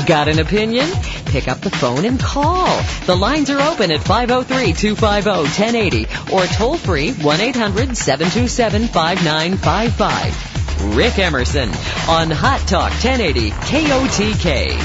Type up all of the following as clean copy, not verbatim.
Got an opinion? Pick up the phone and call. The lines are open at 503-250-1080 or toll free 1-800-727-5955. Rick Emerson on Hot Talk 1080 KOTK.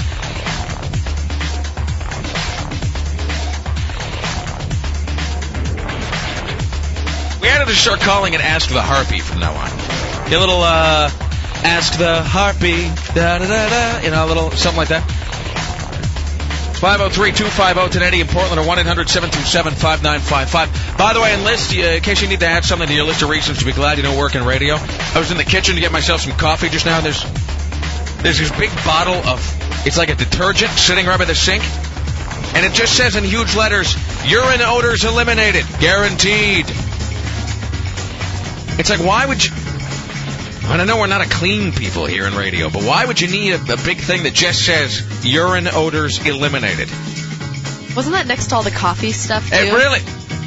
We had to start calling it Ask the Harpy from now on. A little, Ask the Harpy, da-da-da-da, a little something like that. It's 503-250-1080 in Portland or 1-800-727-5955. By the way, enlist, in case you need to add something to your list of reasons to be glad you don't work in radio. I was in the kitchen to get myself some coffee just now. There's this big bottle of, it's like a detergent sitting right by the sink. And it just says in huge letters, urine odors eliminated, guaranteed. It's like, why would you... I know we're not a clean people here in radio, but why would you need a big thing that just says urine odors eliminated? Wasn't that next to all the coffee stuff, too? It really?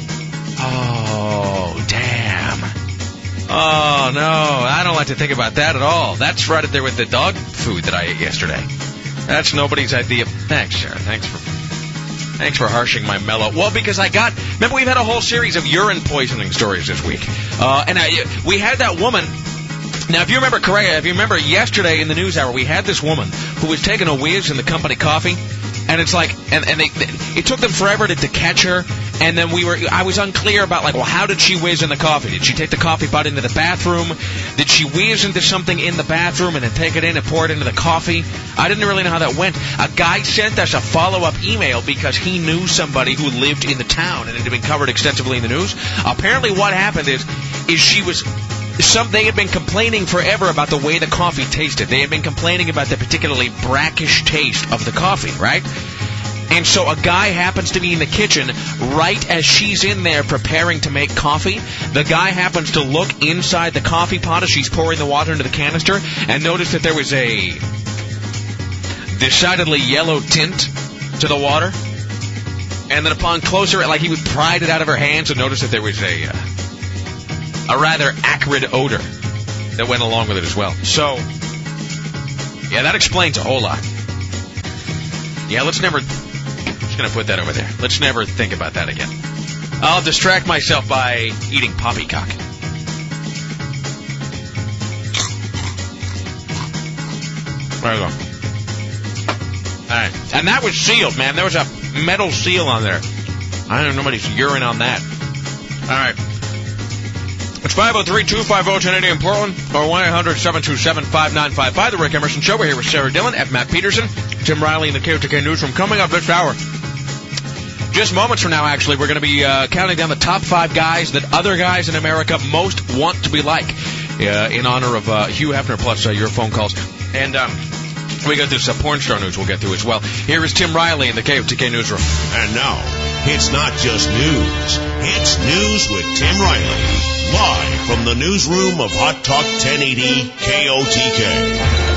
Oh, damn. Oh, no. I don't like to think about that at all. That's right up there with the dog food that I ate yesterday. That's nobody's idea. Thanks, Sharon. Thanks for harshing my mellow. Well, because remember we've had a whole series of urine poisoning stories this week. And we had that woman. Now, if you remember yesterday in the news hour, we had this woman who was taking a whiz in the company coffee, and it's like, and it took them forever to catch her, and then I was unclear about, like, well, how did she whiz in the coffee? Did she take the coffee pot into the bathroom? Did she whiz into something in the bathroom and then take it in and pour it into the coffee? I didn't really know how that went. A guy sent us a follow-up email because he knew somebody who lived in the town, and it had been covered extensively in the news. Apparently what happened is she was... They had been complaining forever about the way the coffee tasted. They had been complaining about the particularly brackish taste of the coffee, right? And so a guy happens to be in the kitchen right as she's in there preparing to make coffee. The guy happens to look inside the coffee pot as she's pouring the water into the canister and notice that there was a decidedly yellow tint to the water. And then upon closer, like he would pried it out of her hands and noticed that there was a rather acrid odor that went along with it as well. So, yeah, that explains a whole lot. Yeah, just going to put that over there. Let's never think about that again. I'll distract myself by eating poppycock. There we go. All right. And that was sealed, man. There was a metal seal on there. I don't know nobody's urine on that. All right. It's 503-250-1080 in Portland, or 1-800-727-5955. The Rick Emerson Show. We're here with Sarah Dillon, F. Matt Peterson, Tim Riley in the KOTK Newsroom. Coming up this hour, just moments from now, actually, we're going to be counting down the top 5 guys that other guys in America most want to be like, in honor of Hugh Hefner, plus your phone calls. And we got this porn star news we'll get through as well. Here is Tim Riley in the KOTK Newsroom. And now, it's not just news. It's News with Tim Riley. Live from the newsroom of Hot Talk 1080 KOTK.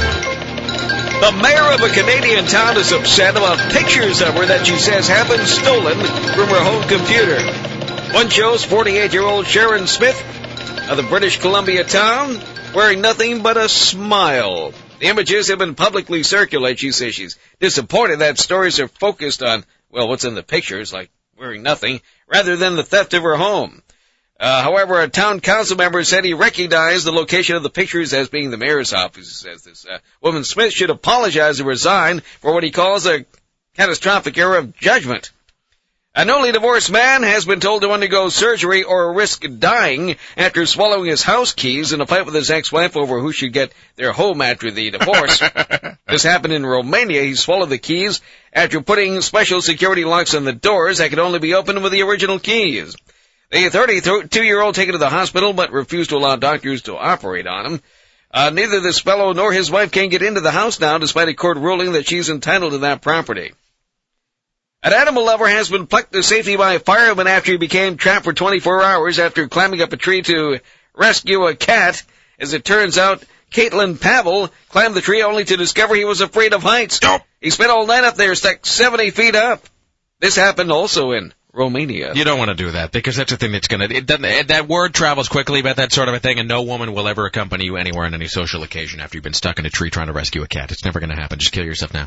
The mayor of a Canadian town is upset about pictures of her that she says have been stolen from her home computer. One shows 48-year-old Sharon Smith of the British Columbia town wearing nothing but a smile. The images have been publicly circulated. She says she's disappointed that stories are focused on, well, what's in the pictures, like wearing nothing, rather than the theft of her home. However, a town council member said he recognized the location of the pictures as being the mayor's office. He says this woman Smith should apologize and resign for what he calls a catastrophic error of judgment. A newly divorced man has been told to undergo surgery or risk dying after swallowing his house keys in a fight with his ex-wife over who should get their home after the divorce. This happened in Romania. He swallowed the keys after putting special security locks on the doors that could only be opened with the original keys. The 32-year-old taken to the hospital but refused to allow doctors to operate on him. Neither this fellow nor his wife can get into the house now despite a court ruling that she's entitled to that property. An animal lover has been plucked to safety by a fireman after he became trapped for 24 hours after climbing up a tree to rescue a cat. As it turns out, Caitlin Pavel climbed the tree only to discover he was afraid of heights. He spent all night up there, stuck 70 feet up. This happened also in Romania. You don't want to do that because that's the thing that's going to... That word travels quickly about that sort of a thing, and no woman will ever accompany you anywhere on any social occasion after you've been stuck in a tree trying to rescue a cat. It's never going to happen. Just kill yourself now.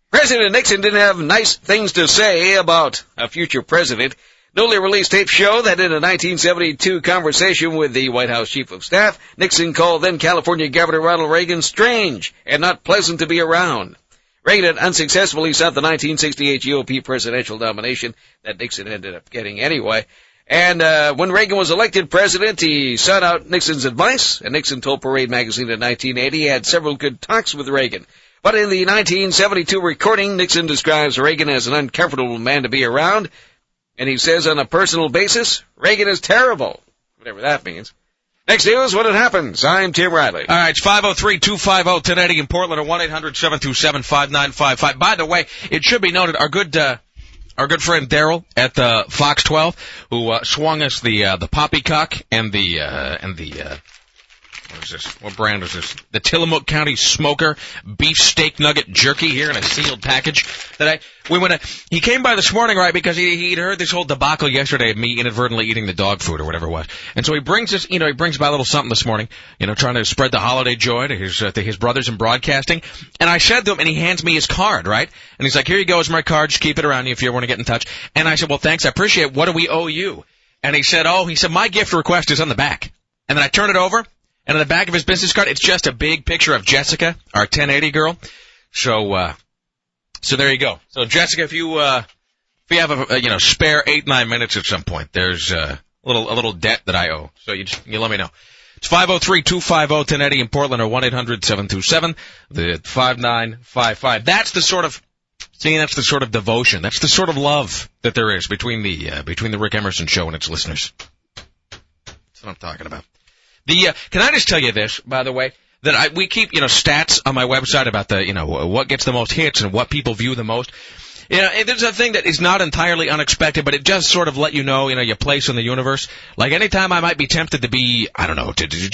President Nixon didn't have nice things to say about a future president. Newly released tapes show that in a 1972 conversation with the White House Chief of Staff, Nixon called then-California Governor Ronald Reagan strange and not pleasant to be around. Reagan had unsuccessfully sought the 1968 GOP presidential nomination that Nixon ended up getting anyway. And when Reagan was elected president, he sought out Nixon's advice, and Nixon told Parade magazine in 1980 he had several good talks with Reagan. But in the 1972 recording, Nixon describes Reagan as an uncomfortable man to be around, and he says on a personal basis, Reagan is terrible, whatever that means. Next news, when it happens. I'm Tim Riley. All right, it's 503-250-1080 in Portland, or 1-800-727-5955. By the way, it should be noted, our good friend Daryl at the Fox 12, who swung us the poppycock and the what is this? What brand is this? The Tillamook County Smoker beef steak nugget jerky here in a sealed package. He came by this morning, right, because he'd heard this whole debacle yesterday of me inadvertently eating the dog food or whatever it was. And so he brings us, he brings by a little something this morning, trying to spread the holiday joy to his brothers in broadcasting. And I said to him, and he hands me his card, right? And he's like, here you go, it's my card, just keep it around you if you ever want to get in touch. And I said, well, thanks, I appreciate it. What do we owe you? And he said, my gift request is on the back. And then I turn it over. And on the back of his business card, it's just a big picture of Jessica, our 1080 girl. So there you go. So Jessica, if you have a spare 8-9 minutes at some point, there's a little debt that I owe. So you let me know. It's 503-250-1080 in Portland, or 1-800-727-5955. That's the sort of devotion. That's the sort of love that there is between the Rick Emerson Show and its listeners. That's what I'm talking about. Can I just tell you this, by the way, that we keep, stats on my website about what gets the most hits and what people view the most. There's a thing that is not entirely unexpected, but it just sort of let you know, your place in the universe. Like anytime I might be tempted to be, I don't know,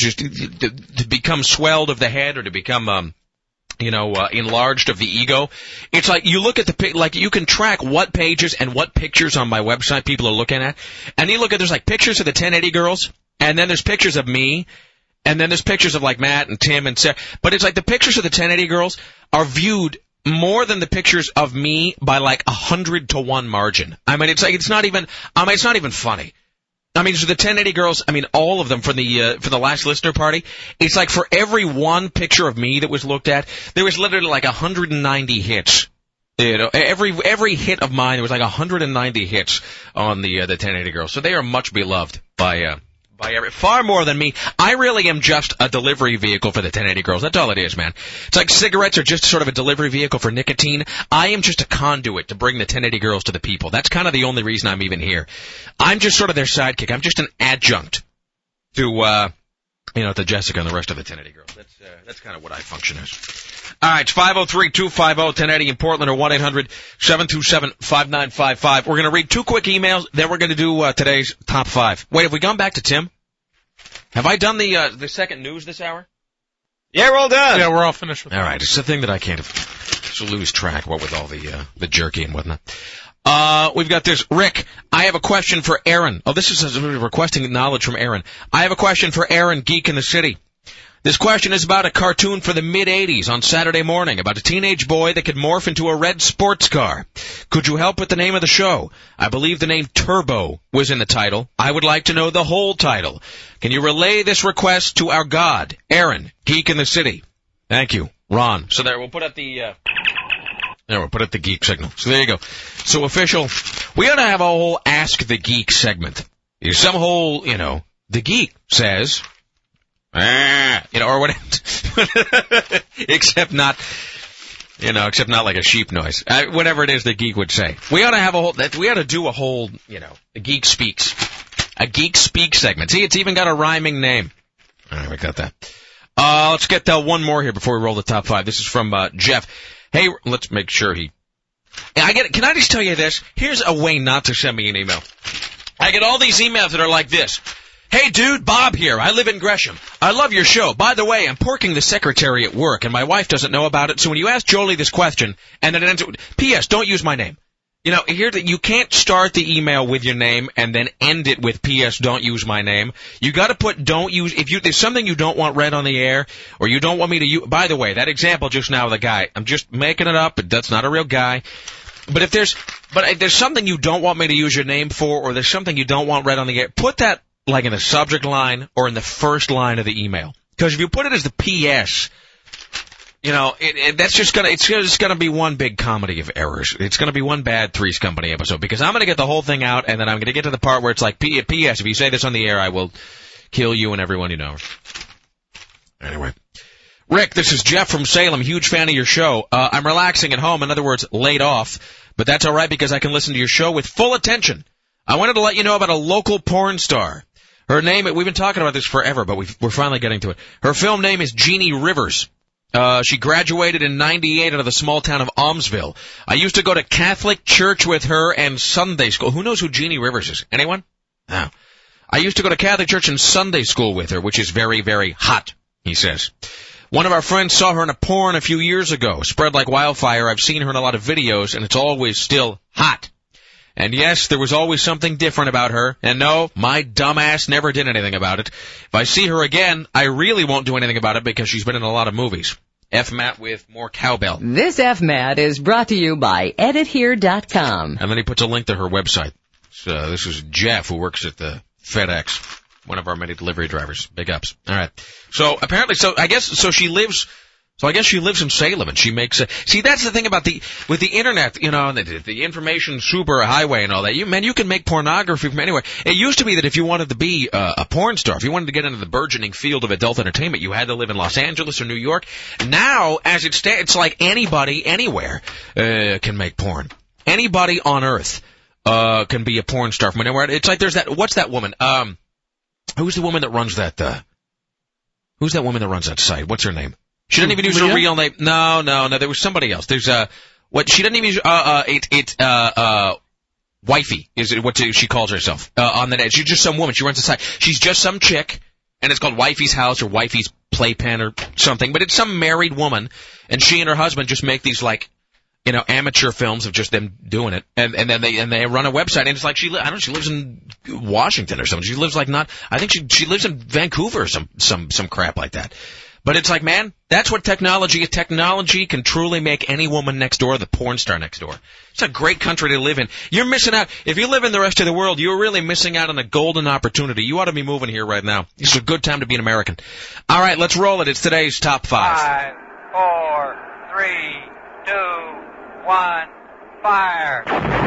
to become swelled of the head, or to become, enlarged of the ego. It's like you look at you can track what pages and what pictures on my website people are looking at. And you look at, there's like pictures of the 1080 girls. And then there's pictures of me, and then there's pictures of like Matt and Tim and Sarah. But it's like the pictures of the 1080 girls are viewed more than the pictures of me by like 100-to-1 margin. I mean, it's not even funny. I mean, so the 1080 girls, all of them for the last listener party, it's like for every one picture of me that was looked at, there was literally like 190 hits. Every hit of mine, there was like 190 hits on the 1080 girls. So they are much beloved by far more than me. I really am just a delivery vehicle for the 1080 girls. That's all it is, man. It's like cigarettes are just sort of a delivery vehicle for nicotine. I am just a conduit to bring the 1080 girls to the people. That's kind of the only reason I'm even here. I'm just sort of their sidekick. I'm just an adjunct to, to Jessica and the rest of the 1080 girls. That's kind of what I function as. All right, it's 503-250-1080 in Portland, or 1-800-727-5955. We're going to read 2 quick emails, then we're going to do today's top 5. Wait, have we gone back to Tim? Have I done the second news this hour? Yeah, we're all done. Yeah, we're all finished with all right, it's the thing that I can't lose track, what with all the jerky and whatnot. We've got this. Rick, I have a question for Aaron. Oh, this is requesting knowledge from Aaron. I have a question for Aaron, Geek in the City. This question is about a cartoon for the mid-'80s on Saturday morning about a teenage boy that could morph into a red sports car. Could you help with the name of the show? I believe the name Turbo was in the title. I would like to know the whole title. Can you relay this request to our God, Aaron, Geek in the City? Thank you, Ron. So there, we'll put up the geek signal. So there you go. So official, we ought to have a whole Ask the Geek segment. Some whole, the geek says... or whatever. except not like a sheep noise. Whatever it is the geek would say. We ought to do a whole, the Geek Speaks. A Geek Speak segment. See, it's even got a rhyming name. All right, we got that. Let's get one more here before we roll the top 5. This is from, Jeff. Hey, let's make sure can I just tell you this? Here's a way not to send me an email. I get all these emails that are like this. Hey, dude, Bob here. I live in Gresham. I love your show. By the way, I'm porking the secretary at work, and my wife doesn't know about it, so when you ask Jolie this question, and then it ends with, P.S., don't use my name. You know, you can't start the email with your name and then end it with P.S. Don't use my name. You got to put don't use if there's something you don't want read on the air or you don't want me to use. By the way, that example just now of the guy, I'm just making it up. That's not a real guy. But if there's something you don't want me to use your name for or there's something you don't want read on the air, put that like in the subject line or in the first line of the email. Because if you put it as the P.S., you know, it's just gonna be one big comedy of errors. It's gonna be one bad Three's Company episode because I'm gonna get the whole thing out and then I'm gonna get to the part where it's like, P.S. If you say this on the air, I will kill you and everyone you know. Anyway. Rick, this is Jeff from Salem. Huge fan of your show. I'm relaxing at home. In other words, laid off. But that's all right because I can listen to your show with full attention. I wanted to let you know about a local porn star. Her name, we've been talking about this forever, but we're finally getting to it. Her film name is Jeannie Rivers. She graduated in 98 out of the small town of Almsville. I used to go to Catholic church with her and Sunday school. Who knows who Jeannie Rivers is? Anyone? No. I used to go to Catholic church and Sunday school with her, which is very, very hot, he says. One of our friends saw her in a porn a few years ago. Spread like wildfire. I've seen her in a lot of videos, and it's always still hot. And yes, there was always something different about her. And no, my dumbass never did anything about it. If I see her again, I really won't do anything about it because she's been in a lot of movies. F. Matt with more cowbell. This F. Matt is brought to you by EditHere.com. And then he puts a link to her website. So this is Jeff, who works at the FedEx. One of our many delivery drivers. Big ups. All right. So apparently, I guess she lives in Salem and she makes see, that's the thing about with the internet, you know, the information super highway and all that. You can make pornography from anywhere. It used to be that if you wanted to be a porn star, if you wanted to get into the burgeoning field of adult entertainment, you had to live in Los Angeles or New York. Now, as it stands, it's like anybody, anywhere, can make porn. Anybody on earth, can be a porn star from anywhere. It's like there's what's that woman? Who's the woman that runs that, who's that woman that runs that site? What's her name? She doesn't even use her real name. No, there was somebody else. There's, she doesn't even use, wifey is what she calls herself, on the net. She's just some woman. She runs the site. She's just some chick, and it's called Wifey's House or Wifey's Playpen or something, but it's some married woman, and she and her husband just make these, like, you know, amateur films of just them doing it, and then they run a website, and it's like she lives in Washington or something. She lives I think she lives in Vancouver or some crap like that. But it's like, man, that's what technology is. Technology can truly make any woman next door the porn star next door. It's a great country to live in. You're missing out. If you live in the rest of the world, you're really missing out on a golden opportunity. You ought to be moving here right now. It's a good time to be an American. All right, let's roll it. It's today's top 5. 5, 4, 3, 2, 1, fire.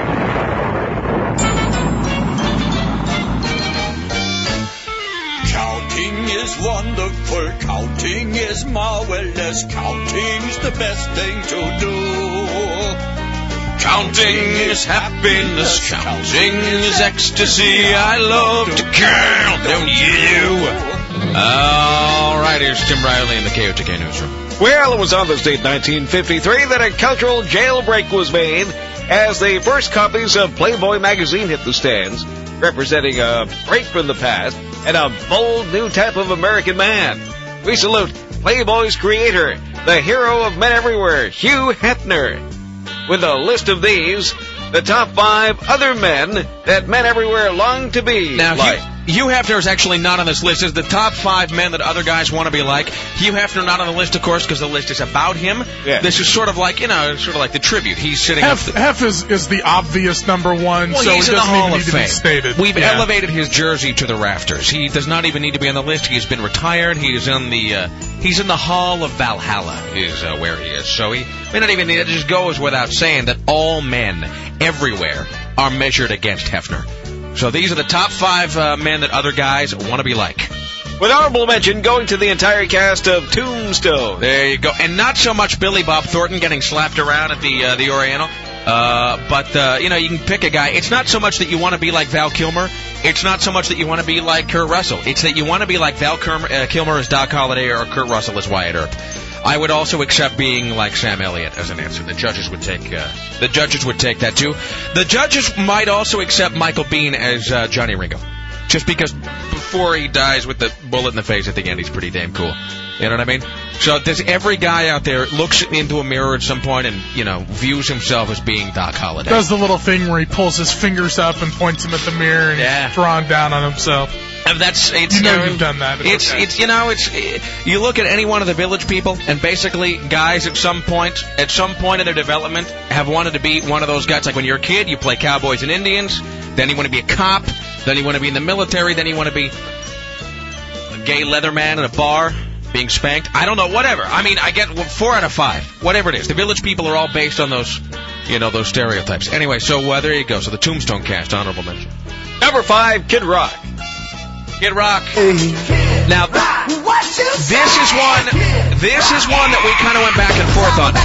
Counting is wonderful, counting is marvelous, counting's the best thing to do. Counting is happiness, counting is ecstasy, I love to count, don't you? All right, here's Tim Riley in the KOTK Newsroom. Well, it was on this date, 1953, that a cultural jailbreak was made as the first copies of Playboy magazine hit the stands, representing a break from the past and a bold new type of American man. We salute Playboy's creator, the hero of men everywhere, Hugh Hefner. With a list of these, the top 5 other men that men everywhere long to be now, like. Hugh Hefner is actually not on this list. It's the top 5 men that other guys want to be like. Hugh Hefner not on the list, of course, because the list is about him. Yeah. This is sort of like, the tribute. He's sitting up. Hef is the obvious number one, well, so he's it in the doesn't Hall even of need Fame. to be stated. We've elevated his jersey to the rafters. He does not even need to be on the list. He's been retired. He is in he's in the Hall of Valhalla is where he is. So he may not even need it. Just goes without saying that all men everywhere are measured against Hefner. So these are the top 5 men that other guys want to be like. With honorable mention going to the entire cast of Tombstone. There you go. And not so much Billy Bob Thornton getting slapped around at the Oriental. But you can pick a guy. It's not so much that you want to be like Val Kilmer. It's not so much that you want to be like Kurt Russell. It's that you want to be like Val Kilmer as Doc Holliday or Kurt Russell as Wyatt Earp. I would also accept being like Sam Elliott as an answer. The judges would take that too. The judges might also accept Michael Biehn as Johnny Ringo, just because before he dies with the bullet in the face at the end, he's pretty damn cool. You know what I mean? So does every guy out there looks into a mirror at some point and, views himself as being Doc Holliday? Does the little thing where he pulls his fingers up and points them at the mirror and he's drawing down on himself. And you've done that. You look at any one of the Village people, and basically guys at some point in their development have wanted to be one of those guys. Like when you're a kid, you play cowboys and Indians, then you want to be a cop, then you want to be in the military, then you want to be a gay leather man in a bar being spanked. I don't know, whatever. I mean, I get 4 out of 5, whatever it is. The Village people are all based on those, those stereotypes. Anyway, so there you go. So the Tombstone Cast, honorable mention. Number 5, Kid Rock. Kid Rock. Now, this is one that we kind of went back and forth on.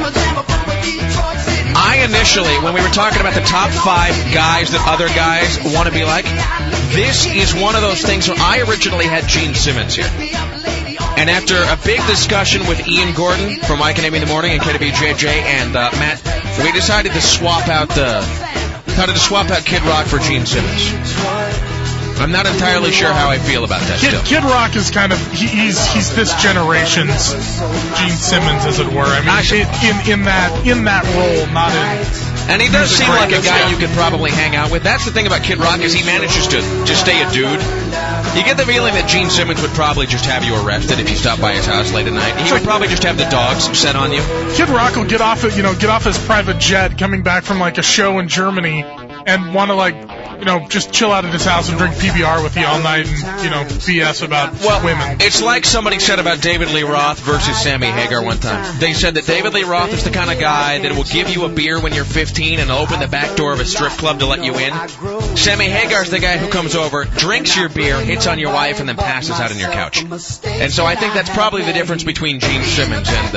I initially, when we were talking about the top 5 guys that other guys want to be like, this is one of those things where I originally had Gene Simmons here. And after a big discussion with Ian Gordon from Mike and Amy in the Morning and KWJJ and Matt, we decided to swap out Kid Rock for Gene Simmons. I'm not entirely sure how I feel about that still. Kid Rock is kind of, he's this generation's Gene Simmons, as it were. I mean, in that role, not in... And he does seem like a guy you could probably hang out with. That's the thing about Kid Rock, is he manages to just stay a dude. You get the feeling that Gene Simmons would probably just have you arrested if you stopped by his house late at night. He would probably just have the dogs set on you. Kid Rock will get off his private jet coming back from like a show in Germany and want to just chill out at his house and drink PBR with you all night and, BS about women. It's like somebody said about David Lee Roth versus Sammy Hagar one time. They said that David Lee Roth is the kind of guy that will give you a beer when you're 15 and open the back door of a strip club to let you in. Sammy Hagar's the guy who comes over, drinks your beer, hits on your wife, and then passes out on your couch. And so I think that's probably the difference between Gene Simmons and...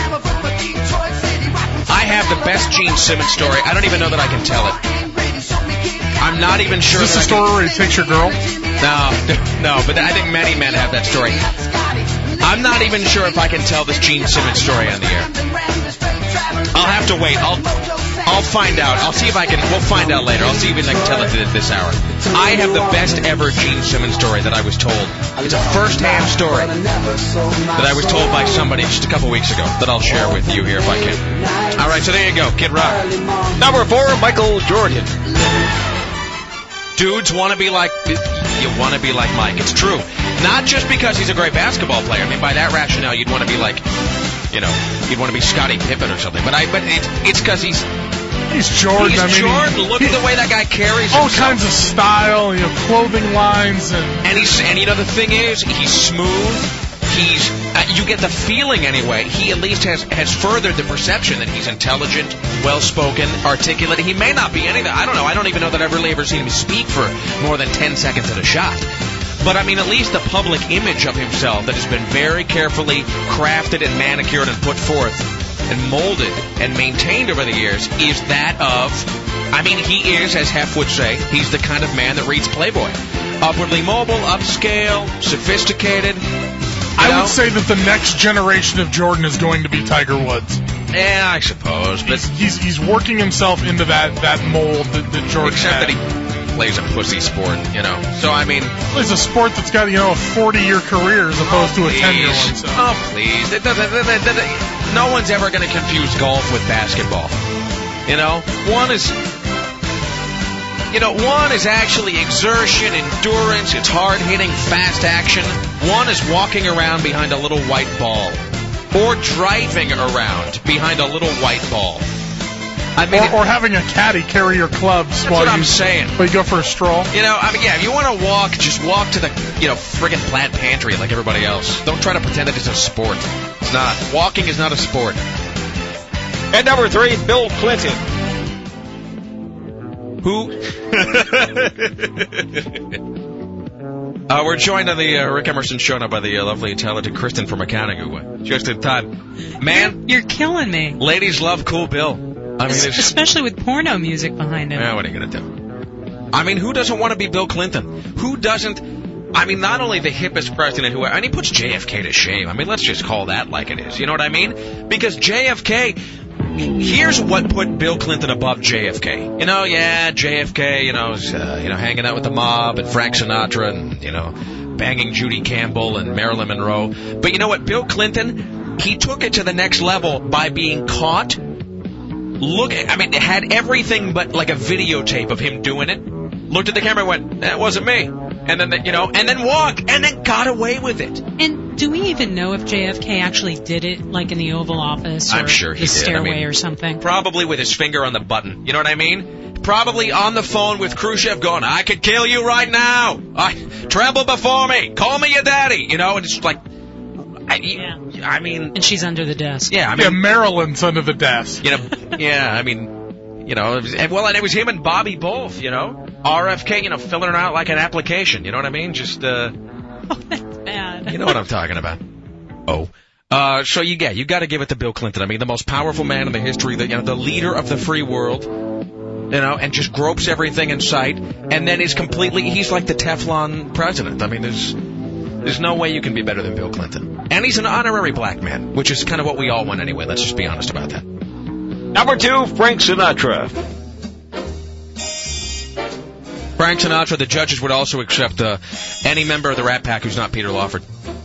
I have the best Gene Simmons story. I don't even know that I can tell it. I'm not even sure. Is this the story where he takes your girl? No, but I think many men have that story. I'm not even sure if I can tell this Gene Simmons story on the air. I'll have to wait. I'll find out. I'll see if I can. We'll find out later. I'll see if I can tell it this hour. I have the best ever Gene Simmons story that I was told. It's a first-hand story that I was told by somebody just a couple weeks ago that I'll share with you here if I can. All right, so there you go, Kid Rock. Number 4, Michael Jordan. Dudes want to be like, you want to be like Mike. It's true. Not just because he's a great basketball player. I mean, by that rationale, you'd want to be like, you'd want to be Scottie Pippen or something. But it's because he's Jordan. Jordan. Look at the way that guy carries all himself. Kinds of style, clothing lines, and the thing is, he's smooth. You get the feeling anyway, he at least has furthered the perception that he's intelligent, well-spoken, articulate. He may not be any of that. I don't know. I don't even know that I've really ever seen him speak for more than 10 seconds at a shot. But, I mean, at least the public image of himself that has been very carefully crafted and manicured and put forth and molded and maintained over the years is that of, he is, as Hef would say, he's the kind of man that reads Playboy. Upwardly mobile, upscale, sophisticated. I would say that the next generation of Jordan is going to be Tiger Woods. Yeah, I suppose. But he's working himself into that mold that Jordan except had. That he plays a pussy sport, So, It's a sport that's got, a 40-year career as opposed to a 10-year one. So. Oh, please. No one's ever going to confuse golf with basketball. One is actually exertion, endurance, it's hard-hitting, fast action. One is walking around behind a little white ball. Or driving around behind a little white ball. Or having a caddy carry your clubs while I'm saying. While you go for a stroll. If you want to walk, just walk to the, friggin' Plaid Pantry like everybody else. Don't try to pretend that it's a sport. It's not. Walking is not a sport. And number 3, Bill Clinton. Who? We're joined on the Rick Emerson show now by the lovely and talented Kristen from accounting, who just in time. Man, you're killing me. Ladies love Cool Bill. Especially with porno music behind him. Yeah, what are you going to do? Who doesn't want to be Bill Clinton? Who doesn't? Not only the hippest president he puts JFK to shame. Let's just call that like it is. You know what I mean? Because JFK, here's what put Bill Clinton above JFK. JFK, hanging out with the mob and Frank Sinatra and, banging Judy Campbell and Marilyn Monroe. But you know what? Bill Clinton, he took it to the next level by being caught. It had everything but like a videotape of him doing it. Looked at the camera and went, that wasn't me. And then, and then walked, and then got away with it. And do we even know if JFK actually did it, like in the Oval Office or I'm sure he the did. stairway or something? Probably with his finger on the button. You know what I mean? Probably on the phone with Khrushchev going, I could kill you right now. Tremble before me. Call me your daddy. And it's like, and she's under the desk. Yeah, Marilyn's under the desk. And it was him and Bobby both, RFK, filling it out like an application, you know what I mean? Just, Oh, that's bad. You know what I'm talking about. So you got to give it to Bill Clinton. I mean, the most powerful man in the history, the leader of the free world, and just gropes everything in sight, and then he's like the Teflon president. I mean, there's no way you can be better than Bill Clinton. And he's an honorary black man, which is kind of what we all want anyway. Let's just be honest about that. Number 2, Frank Sinatra. Frank Sinatra, the judges would also accept any member of the Rat Pack who's not Peter Lawford.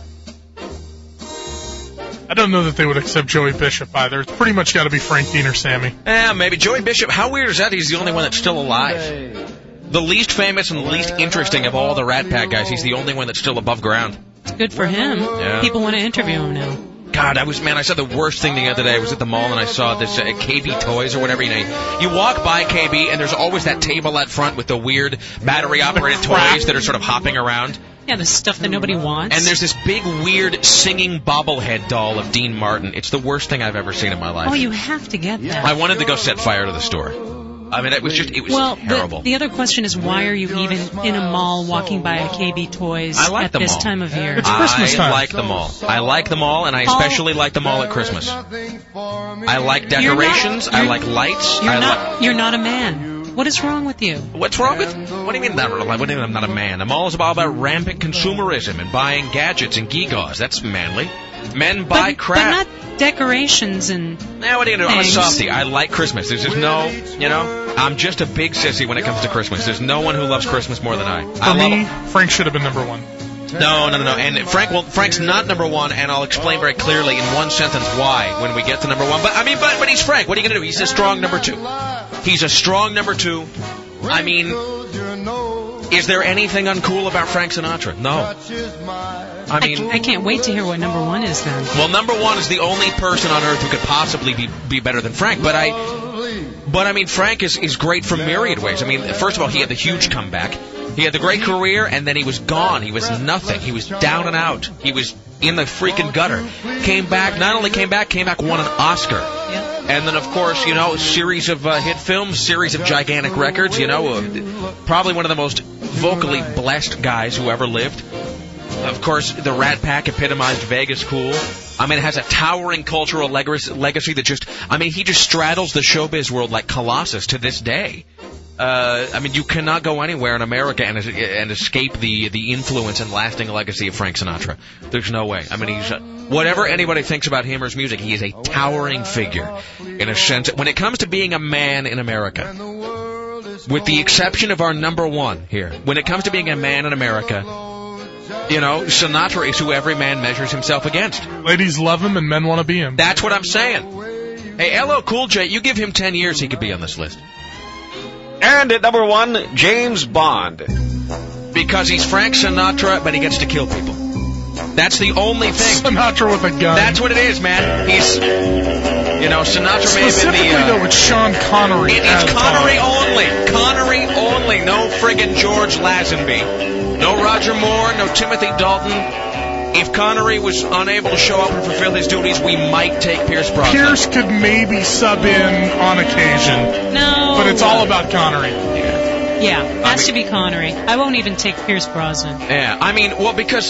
I don't know that they would accept Joey Bishop either. It's pretty much got to be Frank Dean or Sammy. Yeah, maybe Joey Bishop. How weird is that? He's the only one that's still alive. The least famous and the least interesting of all the Rat Pack guys. He's the only one that's still above ground. It's good for him. Yeah. People want to interview him now. God, I saw the worst thing the other day. I was at the mall and I saw this KB Toys or whatever. You walk by KB and there's always that table out front with the weird battery-operated toys that are sort of hopping around. Yeah, the stuff that nobody wants. And there's this big, weird, singing bobblehead doll of Dean Martin. It's the worst thing I've ever seen in my life. Oh, you have to get that. I wanted to go set fire to the store. I mean, it was terrible. The other question is, why are you even in a mall walking by a KB Toys at this time of year? It's Christmas time. I like the mall. I like the mall, and I especially like the mall at Christmas. I like decorations. I like lights. You're not a man. What is wrong with you? What's wrong with? What do you mean? What do you mean I'm not a man? The mall is all about rampant consumerism and buying gadgets and gewgaws. That's manly. Men buy crap. But not decorations and what are you going to do? I'm a softie. I like Christmas. There's just no, I'm just a big sissy when it comes to Christmas. There's no one who loves Christmas more than I. For me, Frank should have been number 1. No. And Frank's not number 1, and I'll explain very clearly in one sentence why when we get to number 1. But he's Frank. What are you going to do? He's a strong number 2. He's a strong number 2. I mean, is there anything uncool about Frank Sinatra? No. I can't wait to hear what number 1 is then. Well, number 1 is the only person on earth who could possibly be better than Frank. But I mean, Frank is great from myriad ways. I mean, first of all, he had the huge comeback. He had the great career, and then he was gone. He was nothing. He was down and out. He was in the freaking gutter. Came back, won an Oscar. Yeah. And then, of course, series of hit films, series of gigantic records, probably one of the most vocally blessed guys who ever lived. Of course, the Rat Pack epitomized Vegas cool. I mean, it has a towering cultural legacy that he just straddles the showbiz world like Colossus to this day. You cannot go anywhere in America and escape the influence and lasting legacy of Frank Sinatra. There's no way. I mean, he's whatever anybody thinks about him or his music, he is a towering figure in a sense. When it comes to being a man in America, with the exception of our number 1 here, when it comes to being a man in America, Sinatra is who every man measures himself against. Ladies love him and men want to be him. That's what I'm saying. Hey, LL Cool J, you give him 10 years, he could be on this list. And at number 1, James Bond. Because he's Frank Sinatra, but he gets to kill people. That's the only thing. Sinatra with a gun. That's what it is, man. He's, Sinatra may have been the... Specifically, though, it's Sean Connery. It's Connery only. Connery only. No friggin' George Lazenby. No Roger Moore. No Timothy Dalton. If Connery was unable to show up and fulfill his duties, we might take Pierce Brosnan. Pierce could maybe sub in on occasion. No. But it's all about Connery. Yeah, has to be Connery. I won't even take Pierce Brosnan. Yeah, because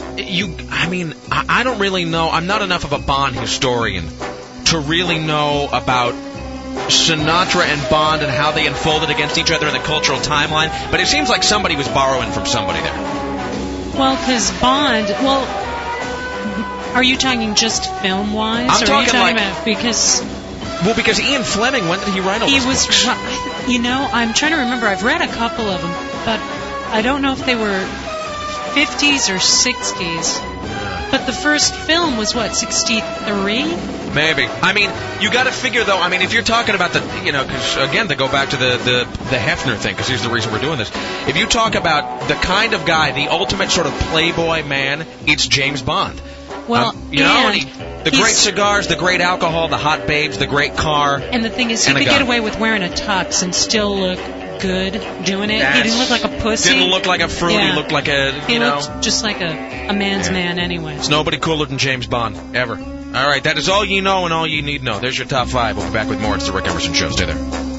I don't really know. I'm not enough of a Bond historian to really know about Sinatra and Bond and how they unfolded against each other in the cultural timeline. But it seems like somebody was borrowing from somebody there. Well, because Bond, are you talking just film-wise? I'm talking about because... Well, because Ian Fleming, when did he write all those books? I'm trying to remember. I've read a couple of them, but I don't know if they were 50s or 60s. But the first film was, what, 63? Maybe. I mean, you got to figure, though, I mean, if you're talking about because, again, to go back to the Hefner thing, because here's the reason we're doing this. If you talk about the kind of guy, the ultimate sort of playboy man, it's James Bond. Well, the great cigars, the great alcohol, the hot babes, the great car. And the thing is, he could get away with wearing a tux and still look good doing it. He didn't look like a pussy. Didn't look like a fruit. Yeah. He looked like He looked just like a man's man anyway. There's nobody cooler than James Bond, ever. All right, that is all you know and all you need to know. There's your top 5. We'll be back with more. It's the Rick Emerson Show. Stay there.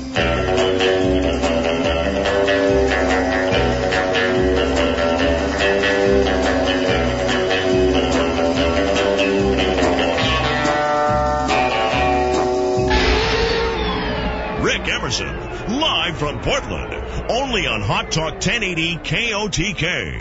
Rick Emerson, live from Portland, only on Hot Talk 1080 KOTK.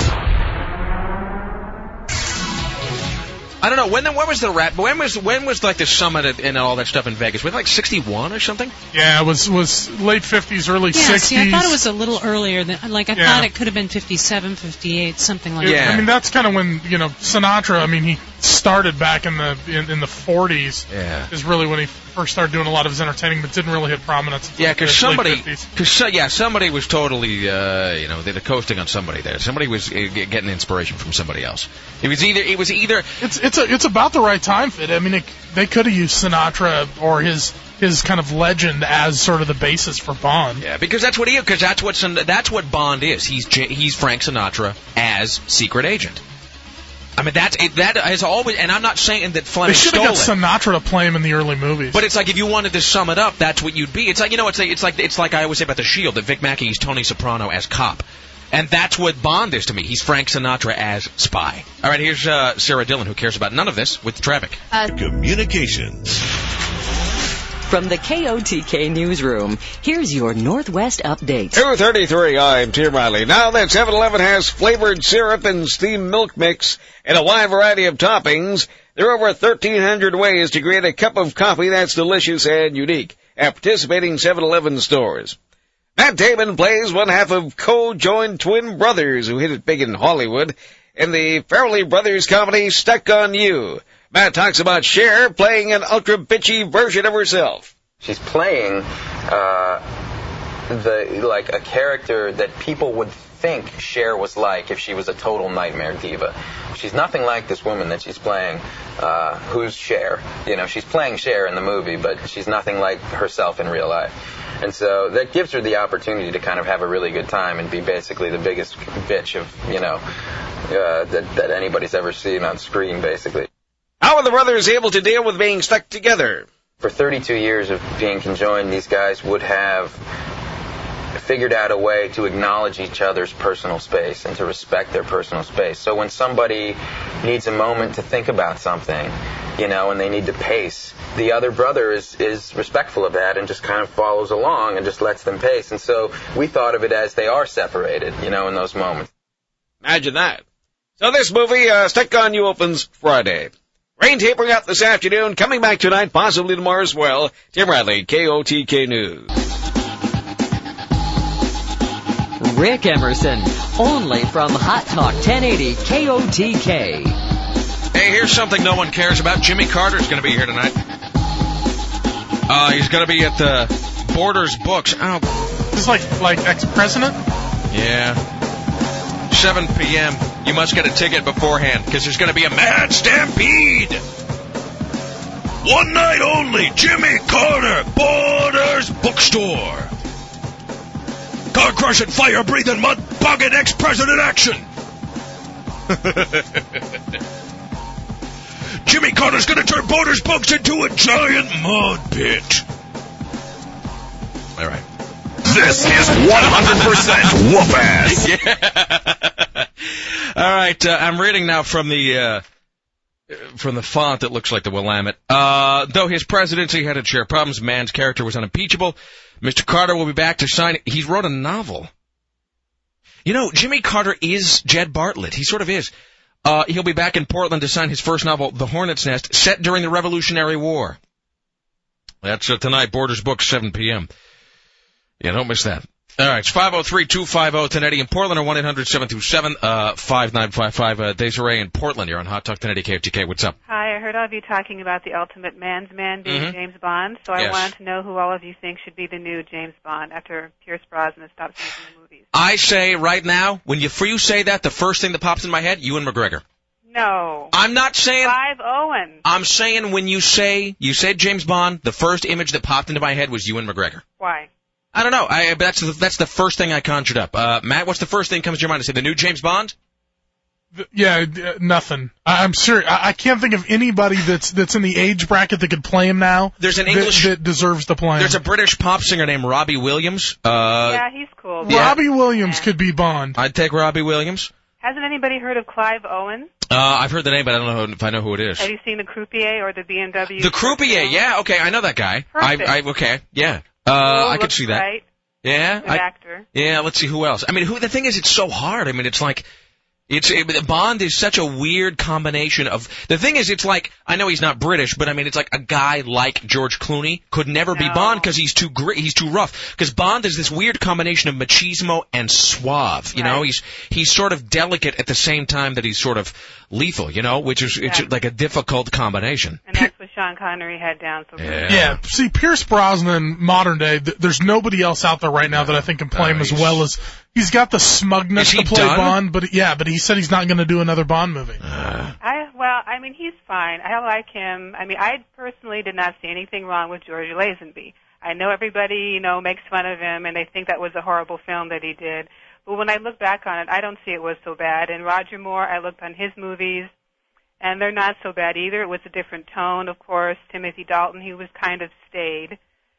I don't know when was the rat? When was like the summit and all that stuff in Vegas? Was it like 61 or something? Yeah, it was late 50s, early 60s. See, I thought it was a little earlier than I thought it could have been 57, 58, something like that. I mean, that's kind of when Sinatra. I mean, he started back in the 40s. Yeah, is really when he first started doing a lot of his entertaining, but didn't really hit prominence. Yeah, because somebody was totally they were coasting on somebody there. Somebody was getting inspiration from somebody else. It was either. It's about the right time fit. I mean, they could have used Sinatra or his kind of legend as sort of the basis for Bond. Yeah, because that's what Bond is. He's Frank Sinatra as secret agent. I mean, that has always, and I'm not saying that Fleming stole it. They should have got Sinatra to play him in the early movies. But it's like if you wanted to sum it up, that's what you'd be. It's like it's like I always say about The Shield that Vic Mackey is Tony Soprano as cop. And that's what Bond is to me. He's Frank Sinatra as spy. All right, here's Sarah Dillon, who cares about none of this, with traffic. Communications. From the KOTK newsroom, here's your Northwest update. 2:33, I'm Tim Riley. Now that 7-Eleven has flavored syrup and steamed milk mix and a wide variety of toppings, there are over 1,300 ways to create a cup of coffee that's delicious and unique at participating 7-Eleven stores. Matt Damon plays one half of co-joined twin brothers who hit it big in Hollywood in the Farrelly Brothers comedy Stuck on You. Matt talks about Cher playing an ultra-bitchy version of herself. She's playing a character that people would think Cher was like if she was a total nightmare diva. She's nothing like this woman that she's playing, who's Cher. She's playing Cher in the movie, but she's nothing like herself in real life. And so that gives her the opportunity to kind of have a really good time and be basically the biggest bitch of, that anybody's ever seen on screen, basically. How are the brothers able to deal with being stuck together? For 32 years of being conjoined, these guys would have figured out a way to acknowledge each other's personal space and to respect their personal space. So when somebody needs a moment to think about something, and they need to pace, the other brother is respectful of that and just kind of follows along and just lets them pace. And so we thought of it as they are separated, in those moments. Imagine that. So this movie, Stuck on You, opens Friday. Rain tapering out this afternoon, coming back tonight, possibly tomorrow as well. Tim Riley, KOTK News. Rick Emerson, only from Hot Talk 1080 KOTK. Hey, here's something no one cares about. Jimmy Carter's going to be here tonight. He's going to be at the Borders Books. Oh, this is like ex-president? Yeah. 7 p.m. You must get a ticket beforehand because there's going to be a mad stampede. One night only, Jimmy Carter, Borders Bookstore. Car-crushing, fire-breathing, mud-bogging ex-president action. Jimmy Carter's going to turn Borders Books into a giant mud pit. All right. This is 100% whoop-ass. Yeah. All right, I'm reading now from the font that looks like the Willamette. Though his presidency had its share of problems, man's character was unimpeachable. Mr. Carter will be back to sign. He wrote a novel. Jimmy Carter is Jed Bartlett. He sort of is. He'll be back in Portland to sign his first novel, The Hornet's Nest, set during the Revolutionary War. That's tonight, Borders Books, 7 p.m. Yeah, don't miss that. All right, it's 503-250-1080 in Portland or 1-800-727-5955. Desiree in Portland, you're on Hot Talk 1080 KOTK. What's up? Hi, I heard all of you talking about the ultimate man's man being James Bond, so I wanted to know who all of you think should be the new James Bond after Pierce Brosnan stops making the movies. I say right now, when you say that, the first thing that pops in my head, Ewan McGregor. No. I'm not saying... Clive Owen. I'm saying when you said James Bond, the first image that popped into my head was Ewan McGregor. Why? I don't know. That's the first thing I conjured up. Matt, what's the first thing that comes to your mind to say? The new James Bond? Yeah, nothing. I'm serious. I can't think of anybody that's in the age bracket that could play him now. There's an English that deserves to play him. There's a British pop singer named Robbie Williams. Yeah, he's cool. Robbie Williams could be Bond. I'd take Robbie Williams. Hasn't anybody heard of Clive Owen? I've heard the name, but I don't know if I know who it is. Have you seen the Croupier or the BMW? The Croupier, yeah, okay, I know that guy. Perfect. Okay, yeah. I could see that. Right. Yeah. Good actor. Yeah, let's see who else. I mean, the thing is, it's so hard. I mean, it's like, Bond is such a weird combination of, the thing is, it's like, I know he's not British, but I mean, it's like a guy like George Clooney could never be Bond because he's too rough. Because Bond is this weird combination of machismo and suave. You know, he's sort of delicate at the same time that he's sort of lethal, you know, which is it's like a difficult combination. And that's what Sean Connery had down. So yeah. See, Pierce Brosnan, modern day, there's nobody else out there right now that I think can play him as well as... He's got the smugness to play Bond, but he said he's not going to do another Bond movie. I mean, he's fine. I like him. I mean, I personally did not see anything wrong with George Lazenby. I know everybody, makes fun of him, and they think that was a horrible film that he did. But when I look back on it, I don't see it was so bad. And Roger Moore, I looked on his movies, and they're not so bad either. It was a different tone, of course. Timothy Dalton, he was kind of staid.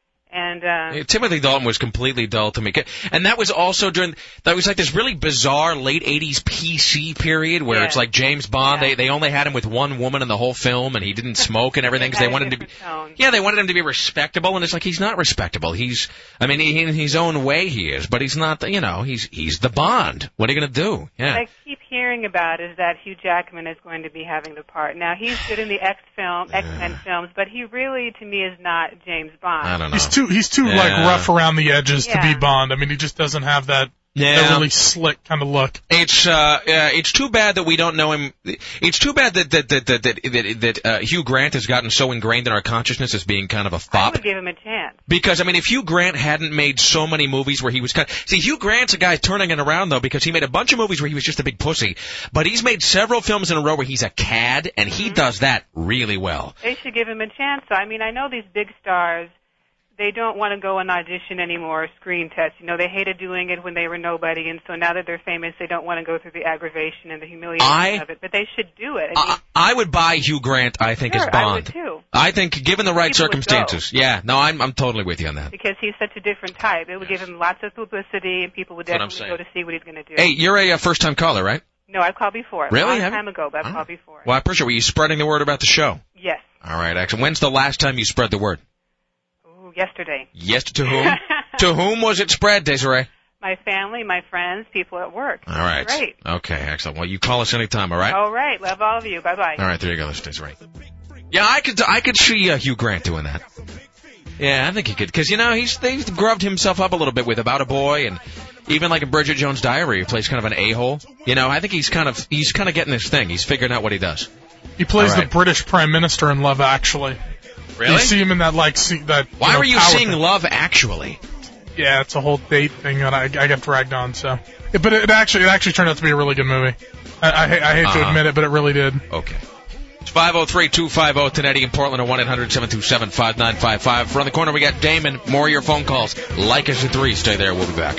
And Timothy Dalton was completely dull to me, and that was also that was like this really bizarre late '80s PC period where it's like James Bond. They only had him with one woman in the whole film, and he didn't smoke and everything because they wanted him to be they wanted him to be respectable, and it's like he's not respectable. In his own way he is, but he's not. He's the Bond. What are you gonna do? Yeah. What I keep hearing about is that Hugh Jackman is going to be having the part. Now he's good in the X-Men films, but he really, to me, is not James Bond. I don't know. He's too like rough around the edges to be Bond. I mean, he just doesn't have that really slick kind of look. It's too bad that we don't know him. It's too bad that Hugh Grant has gotten so ingrained in our consciousness as being kind of a fop. I would give him a chance. Because if Hugh Grant hadn't made so many movies where he was Hugh Grant's a guy turning it around though, because he made a bunch of movies where he was just a big pussy, but he's made several films in a row where he's a cad, and he does that really well. They should give him a chance. So, I know these big stars. They don't want to go and audition anymore, screen tests. They hated doing it when they were nobody, and so now that they're famous, they don't want to go through the aggravation and the humiliation of it. But they should do it. I would buy Hugh Grant, I think, as Bond. I would too. I think, given the right circumstances. Yeah, no, I'm totally with you on that. Because he's such a different type. It would give him lots of publicity, and people would definitely go to see what he's going to do. Hey, you're a first-time caller, right? No, I've called before. Really? A long time ago, but I've called before. Well, I appreciate it. Were you spreading the word about the show? Yes. All right, excellent. When's the last time you spread the word? Yesterday. To whom? To whom was it spread, Desiree? My family, my friends, people at work. All right. Great. Okay, excellent. Well, you call us anytime, all right? All right. Love all of you. Bye-bye. All right, there you go, Desiree. Yeah, I could see Hugh Grant doing that. Yeah, I think he could, because, he's grubbed himself up a little bit with About a Boy, and even like in Bridget Jones' Diary, he plays kind of an a-hole. I think he's kind of getting his thing. He's figuring out what he does. He plays the British Prime Minister in Love Actually. Really? You see him in that scene, that. Why were you seeing Love Actually? Yeah, it's a whole date thing that I got dragged on. So, but it actually turned out to be a really good movie. I hate to admit it, but it really did. Okay. It's 503-250-1080 in Portland or 1-800-727-5955. Around the corner we got Damon. More of your phone calls. Like us at 3. Stay there. We'll be back.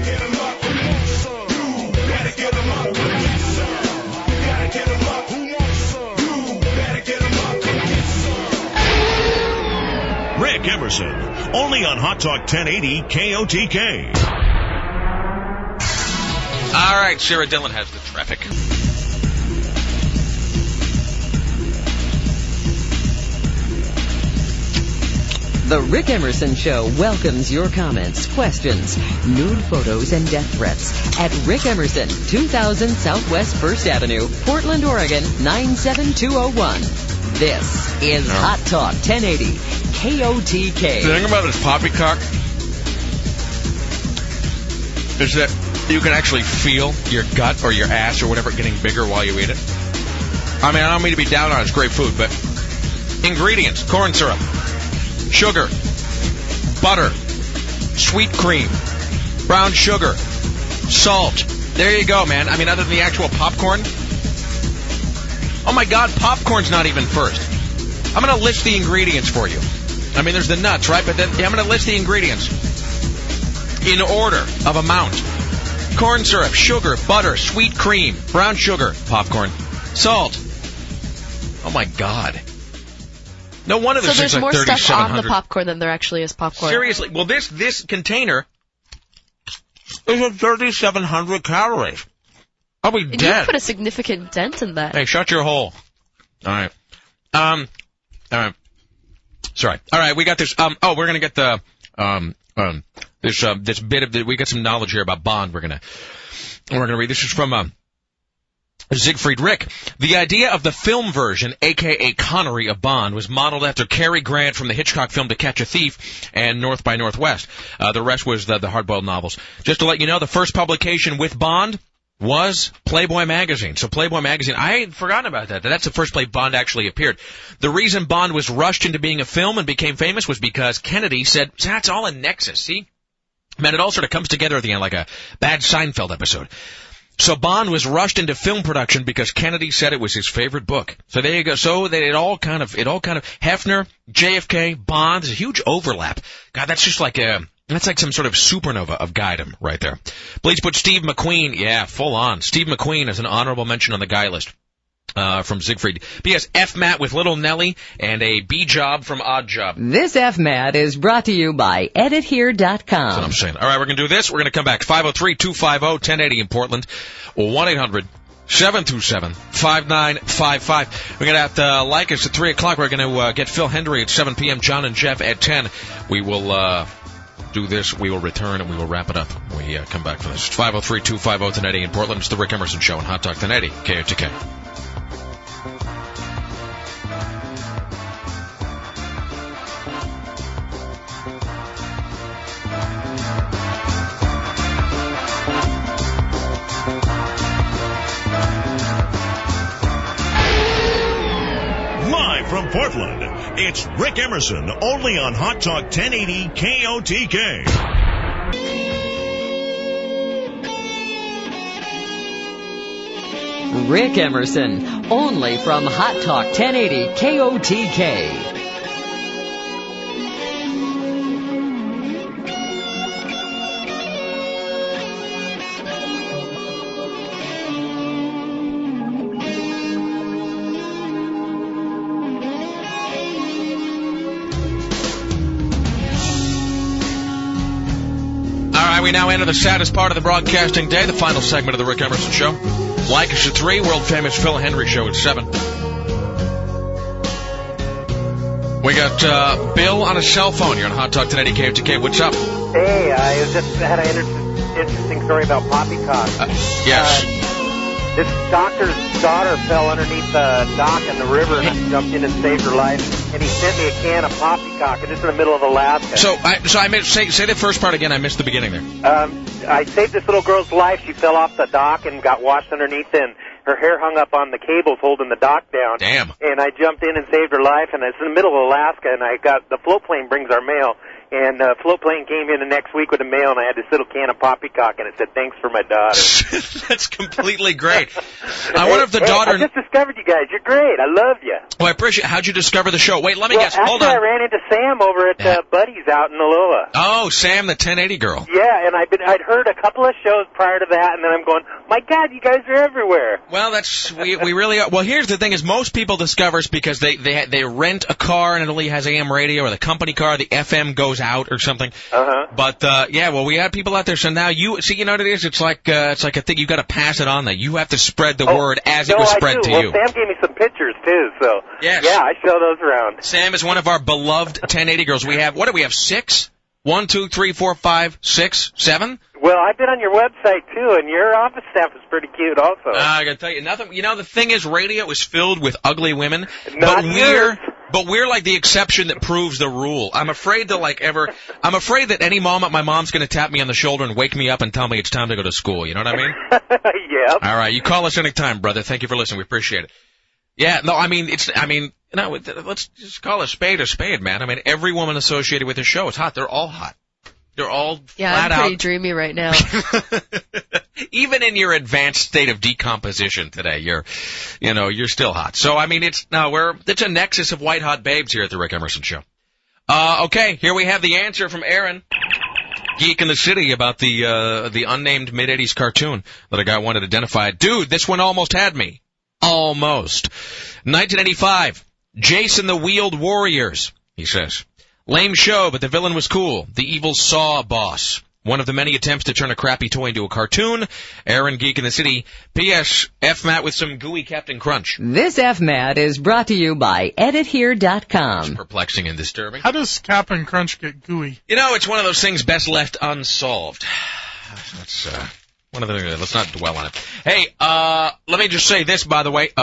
Rick Emerson, only on Hot Talk 1080 KOTK. All right, Sarah Dillon has the traffic. The Rick Emerson Show welcomes your comments, questions, nude photos, and death threats at Rick Emerson, 2000 Southwest 1st Avenue, Portland, Oregon, 97201. This is Hot Talk 1080 KOTK. The thing about this poppycock, is that you can actually feel your gut or your ass or whatever getting bigger while you eat it. I mean, I don't mean to be down on it. It's great food, but ingredients: corn syrup, sugar, butter, sweet cream, brown sugar, salt. There you go, man. I mean, other than the actual popcorn. Oh, my God, popcorn's not even first. I'm going to list the ingredients for you. I mean, there's the nuts, right? But then I'm going to list the ingredients in order of amount. Corn syrup, sugar, butter, sweet cream, brown sugar, popcorn, salt. Oh, my God. No wonder so there's more like stuff on the 3,700. popcorn than there actually is popcorn. Seriously. Well, this container is at 3,700 calories. I'll be dead. You put a significant dent in that. Hey, shut your hole. All right. All right. Sorry. All right, we got this. We're gonna get the this bit of we got some knowledge here about Bond. We're gonna read. This is from Siegfried Rick. The idea of the film version, a.k.a. Connery of Bond, was modeled after Cary Grant from the Hitchcock film To Catch a Thief and North by Northwest. The rest was the hardboiled novels. Just to let you know, the first publication with Bond was Playboy magazine. So Playboy magazine, I had forgotten about that. That's the first place Bond actually appeared. The reason Bond was rushed into being a film and became famous was because Kennedy said, that's all a nexus, see? Man, it all sort of comes together at the end like a bad Seinfeld episode. So Bond was rushed into film production because Kennedy said it was his favorite book. So there you go. So it all kind of Hefner, JFK, Bond, there's a huge overlap. God, that's just like that's like some sort of supernova of guidom right there. Please put Steve McQueen, yeah, full on. Steve McQueen as an honorable mention on the guy list. From Siegfried. P.S. F-Mat with Little Nelly and a B-Job from Odd Job. This F-Mat is brought to you by EditHere.com. That's what I'm saying. All right, we're going to do this. We're going to come back. 503-250-1080 in Portland or 1-800-727-5955. We're going to have to like us at 3 o'clock. We're going to get Phil Hendry at 7 p.m., John and Jeff at 10. We will do this. We will return, and we will wrap it up when we come back from this. 503-250-1080 in Portland. It's the Rick Emerson Show on Hot Talk 1080, KOTK. From Portland, it's Rick Emerson, only on Hot Talk 1080 KOTK. Rick Emerson, only from Hot Talk 1080 KOTK. We now enter the saddest part of the broadcasting day, the final segment of the Rick Emerson Show. Like us at 3, world-famous Phil Hendry Show at 7. We got Bill on a cell phone. You're on Hot Talk 1080 KOTK. What's up? Hey, I just had an interesting story about poppycock. Yes. This doctor's daughter fell underneath the dock in the river and jumped in and saved her life. And he sent me a can of poppycock, and this is in the middle of Alaska. So I missed, say the first part again. I missed the beginning there. I saved this little girl's life. She fell off the dock and got washed underneath, and her hair hung up on the cables holding the dock down. Damn. And I jumped in and saved her life, and it's in the middle of Alaska, and I got the float plane brings our mail. And the float plane came in the next week with the mail, and I had this little can of poppycock, and it said, thanks for my daughter. That's completely great. I wonder if the daughter... I just discovered you guys. You're great. I love you. Well, I appreciate it. How'd you discover the show? Wait, let me guess. Hold on. I ran into Sam over at Buddy's out in Aloha. Oh, Sam, the 1080 girl. Yeah, and I'd heard a couple of shows prior to that, and then I'm going, my God, you guys are everywhere. Well, we really are. Well, here's the thing: is most people discover us because they rent a car and it only has AM radio, or the company car, the FM goes out or something. But we have people out there. So now you see, you know what it is? It's like a thing. You got to pass it on. That you have to spread the word as it was spread to you. Sam gave me some pictures too. So yes. Yeah, I show those around. Sam is one of our beloved 1080 girls. We have, what do we have? 6? 1, 2, 3, 4, 5, 6, 7? Well, I've been on your website too, and your office staff is pretty cute also. I gotta tell you, nothing. You know, the thing is, radio is filled with ugly women. Not but yours. But we're like the exception that proves the rule. I'm afraid that any moment my mom's going to tap me on the shoulder and wake me up and tell me it's time to go to school. You know what I mean? Yeah. All right. You call us anytime, brother. Thank you for listening. We appreciate it. Yeah. No, let's just call a spade, man. I mean, every woman associated with the show is hot. They're all hot. They're all flat I'm pretty out. dreamy right now. Even in your advanced state of decomposition today, you're still hot. So, I mean, it's a nexus of white hot babes here at the Rick Emerson Show. Okay, here we have the answer from Aaron, geek in the city, about the unnamed mid-'80s cartoon that a guy wanted identified. Dude, this one almost had me. Almost. 1985, Jason the Wheeled Warriors, he says. Lame show, but the villain was cool. The evil Saw boss. One of the many attempts to turn a crappy toy into a cartoon. Aaron, geek in the city. P.S. F-Mat with some gooey Captain Crunch. This F-Mat is brought to you by EditHere.com. It's perplexing and disturbing. How does Captain Crunch get gooey? It's one of those things best left unsolved. That's one of the. Let's not dwell on it. Hey, let me just say this, by the way.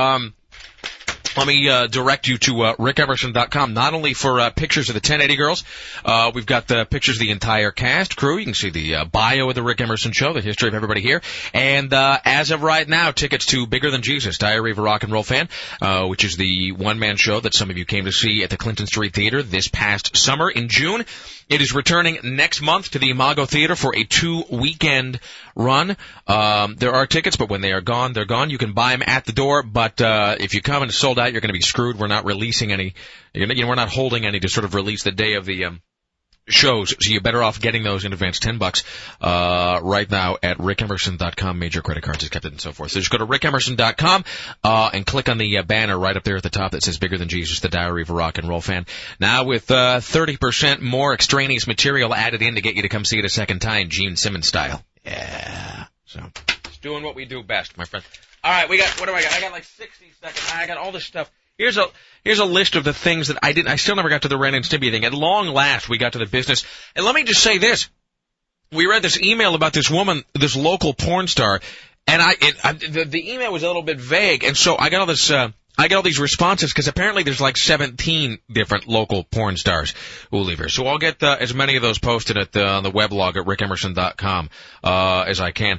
Let me direct you to rickemerson.com, not only for pictures of the 1080 girls. We've got the pictures of the entire cast, crew. You can see the bio of the Rick Emerson Show, the history of everybody here. And as of right now, tickets to Bigger Than Jesus, Diary of a Rock and Roll Fan, which is the one-man show that some of you came to see at the Clinton Street Theater this past summer in June. It is returning next month to the Imago Theater for a 2-weekend run. There are tickets, but when they are gone, they're gone. You can buy them at the door, but if you come and it's sold out, you're going to be screwed. We're not releasing any. We're not holding any to sort of release the day of the shows, so you're better off getting those in advance. $10 right now at rickemerson.com. Major credit cards accepted and so forth. So just go to rickemerson.com and click on the banner right up there at the top that says Bigger Than Jesus, the Diary of a Rock and Roll Fan. Now with 30% more extraneous material added in to get you to come see it a second time, Gene Simmons style. Yeah. So just doing what we do best, my friend. All right, what do I got? I got like 60 seconds. I got all this stuff. Here's a list of the things that I still never got to the Ren and Stimpy thing. At long last, we got to the business. And let me just say this. We read this email about this woman, this local porn star, and the email was a little bit vague, and so I got all these responses because apparently there's like 17 different local porn stars who leave here. So I'll get as many of those posted on the weblog at rickemerson.com as I can.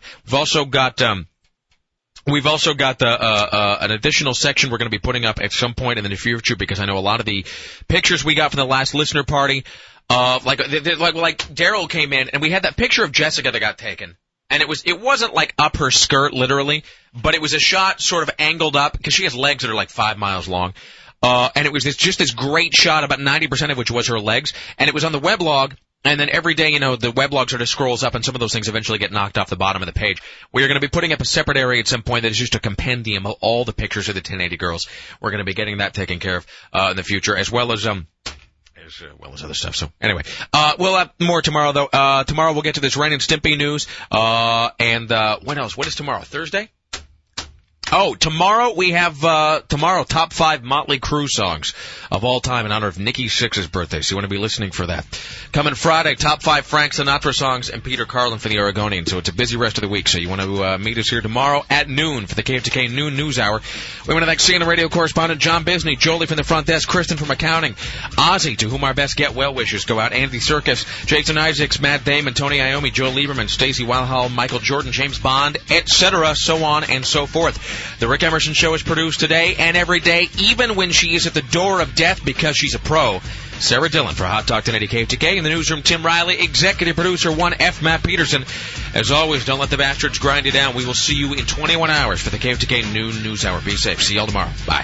We've also got an additional section we're going to be putting up at some point in the near future because I know a lot of the pictures we got from the last listener party, like Daryl came in and we had that picture of Jessica that got taken, and it wasn't like up her skirt literally, but it was a shot sort of angled up because she has legs that are like 5 miles long, and it was just this great shot, about 90% of which was her legs, and it was on the weblog. And then every day, the weblog sort of scrolls up, and some of those things eventually get knocked off the bottom of the page. We are going to be putting up a separate area at some point that is just a compendium of all the pictures of the 1080 girls. We're going to be getting that taken care of in the future, as well as other stuff. So anyway, we'll have more tomorrow, though. Tomorrow we'll get to this Ren and Stimpy news. And what else? What is tomorrow? Thursday? Oh, tomorrow we have top 5 Motley Crue songs of all time in honor of Nikki Sixx's birthday, so you want to be listening for that. Coming Friday, top 5 Frank Sinatra songs and Peter Carlin for the Oregonian, so it's a busy rest of the week, so you want to meet us here tomorrow at noon for the KFTK Noon News Hour. We want to thank CNN radio correspondent John Bisney, Jolie from the front desk, Kristen from accounting, Ozzy, to whom our best get well wishes go out, Andy Serkis, Jason Isaacs, Matt Damon, Tony Iommi, Joe Lieberman, Stacey Wildhall, Michael Jordan, James Bond, etc., so on and so forth. The Rick Emerson Show is produced today and every day, even when she is at the door of death because she's a pro. Sarah Dillon for Hot Talk 1080 KFTK. In the newsroom, Tim Riley, executive producer 1F Matt Peterson. As always, don't let the bastards grind you down. We will see you in 21 hours for the KFTK Noon News Hour. Be safe. See y'all tomorrow. Bye.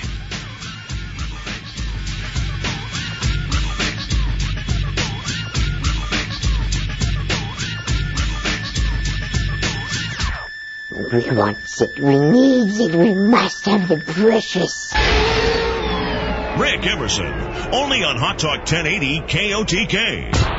We want it, we need it, we must have the precious. Rick Emerson, only on Hot Talk 1080 KOTK.